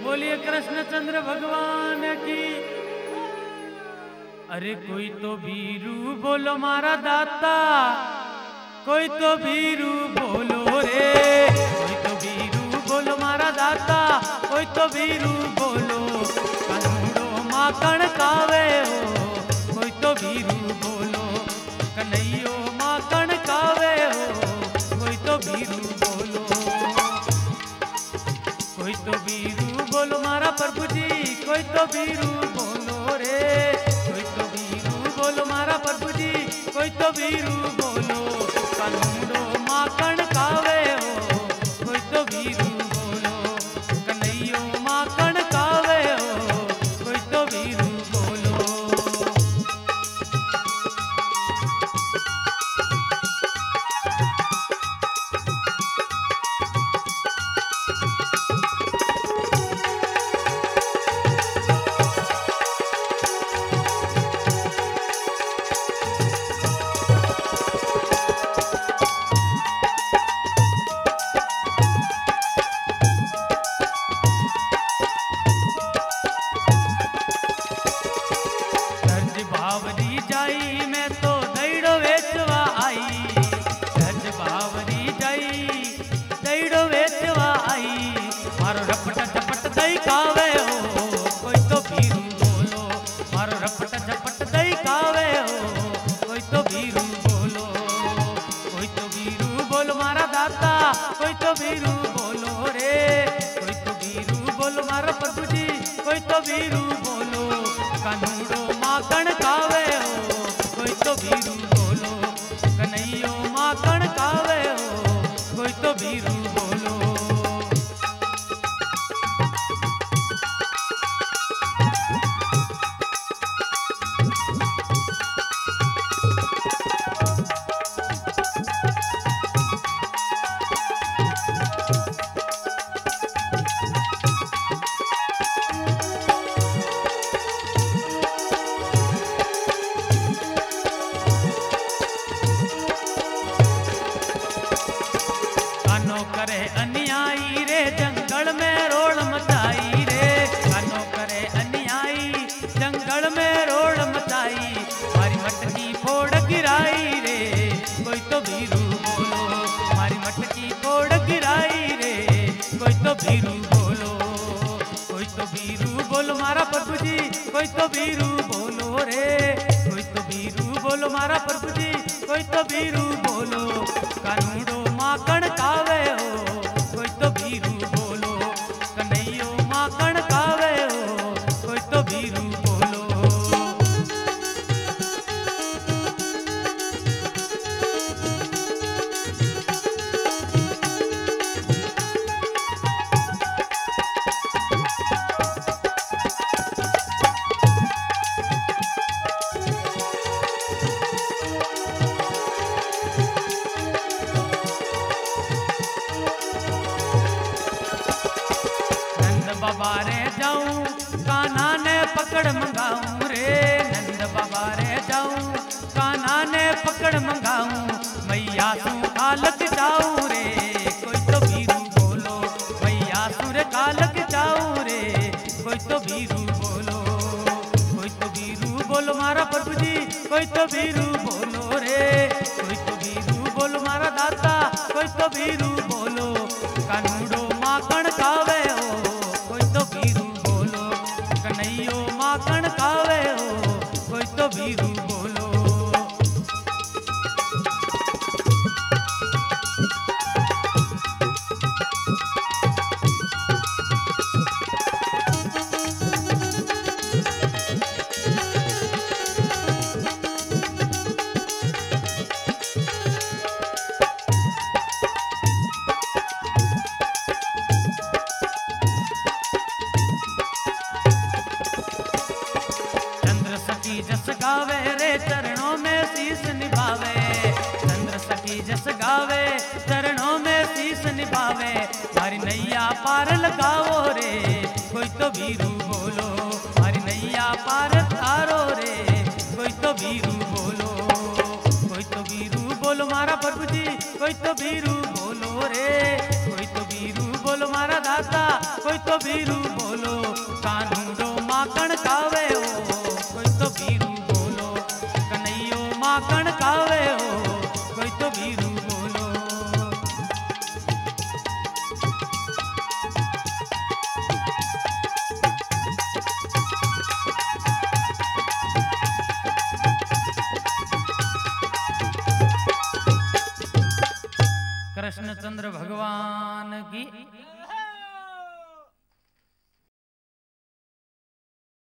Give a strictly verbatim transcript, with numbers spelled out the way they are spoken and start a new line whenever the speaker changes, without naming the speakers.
बोलिए कृष्णचंद्र भगवान की। अरे कोई तो बीरू बोलो मारा दाता, कोई तो बीरू बोलो रे, कोई तो बीरू बोलो मारा दाता, कोई तो बीरू बोलो कन्हूड़ो माखण कावे हो, कोई तो बीरू बोलो कन्हैयो माखण कावे हो, कोई तो बीरू बोलो, कोई तो बीरू बोलो मारा प्रभु जी, कोई तो बीरू बोलो रे, कोई तो बीरू बोलो मारा प्रभु जी, कोई तो बीरू बोलो कन्हूड़ो माखण कावे हो, कोई तो बीरू बोलो कन्हैयो माखण कावे हो, कोई तो बीरू बोलो। बावरी जाई मैं तो दईड़ो वेचवा आई, सज बावरी जाई दईड़ो वेचवा आई, मारो रपट झपट दई कावे हो, कोई तो बीरू बोलो मारो रपट झपट दई कावे हो, कोई तो बीरू बोलो, कोई तो बीरू बोलो मारा दाता, कोई तो बीरू बोलो रे, कोई तो बीरू बोलो मारा प्रभु जी, कोई तो बीरू बोलो कन्हूड़ो माखण कावे हो, कोई तो बीरू बोलो कन्हैयो माखण कावे हो, कोई तो बीरू बोलो। कानो करे अन्यायी रे जंगल में रोड मचाई रे, कानो करे अन्यायी जंगल में रोड मचाई, मारी मटकी फोड़ गिराई रे, कोई तो बीरू बोलो मारी मटकी फोड़ गिराई रे, कोई तो बीरू बोलो, कोई तो बीरू बोलो मारा प्रभु जी, कोई तो बीरू बोलो रे, कोई तो बीरू बोलो मारा प्रभु जी, कोई तो बीरू बोलो कन्हूड़ो माखण कावे हो, कोई तो बीरू बोलो कन्हैयो माखण कावे हो, कोई तो बीरू बोलो। बाबा रे जाऊं कान्हा ने पकड़ मंगाऊं रे, नंद बाबा रे जाऊं कान्हा ने पकड़ मंगाऊं, मैया तू कालक जाऊं रे, कोई तो बीरू बोलो मैया सुर कालक जाऊं रे, कोई तो बीरू बोलो, कोई तो बीरू बोलो मारा प्रभु जी, कोई तो बीरू बोलो रे, कोई तो बीरू बोलो मारा दाता, कोई तो बीरू बोलो कन्हूड़ो माखण कावे हो, कोई तो बीरू बोलो कन्हैयो माखण कावे हो, कोई तो बीरू बोलो। जस गावे रे चरणों में शीश निभावे, चंद्र सखी जस गावे चरणों में शीश निभावे, मारी नैया पार लगाओ रे, कोई तो बीरू बोलो मारी नैया पार तारो रे, कोई तो बीरू बोलो, कोई तो बीरू बोलो मारा प्रभु जी, कोई तो बीरू बोलो रे, कोई तो बीरू बोलो मारा दाता, खाता कोई तो बीरू बोलो कानूडो माखण खावे हो कोई तो बीरू बोलो कन्हैयो माखण खावे हो कोई तो बीरू बोलो। कृष्णचंद्र भगवान की